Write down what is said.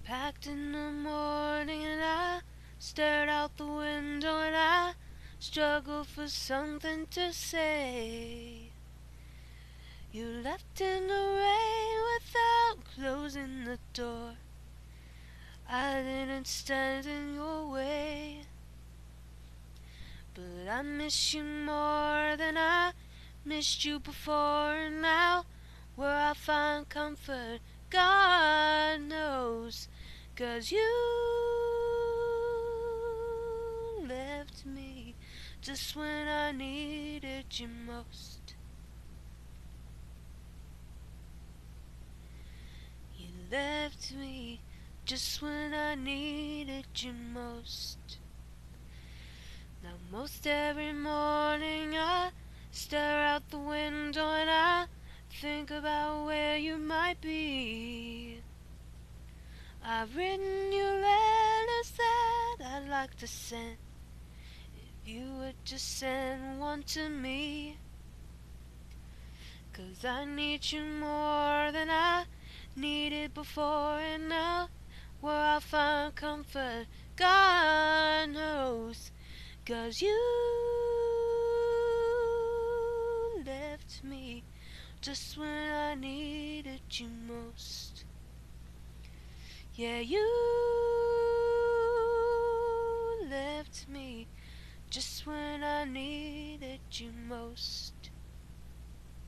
Packed in the morning and I stared out the window and I struggled for something to say. You left in the rain without closing the door. I didn't stand in your way, but I miss you more than I missed you before. And now where I find comfort, God knows, 'cause you left me just when I needed you most. You left me just when I needed you most. Now most every morning I stare out the window and I think about where you might be. I've written you letters that I'd like to send, if you would just send one to me. 'Cause I need you more than I needed before. And now where I'll find comfort, God knows, 'cause you left me just when I needed you most. Yeah, you left me just when I needed you most.